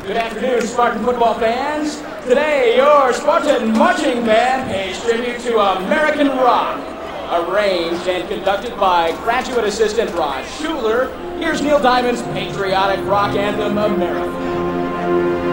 Good afternoon, Spartan football fans. Today, your Spartan marching band pays tribute to American Rock. Arranged and conducted by graduate assistant Rod Schuler, here's Neil Diamond's patriotic rock anthem, America.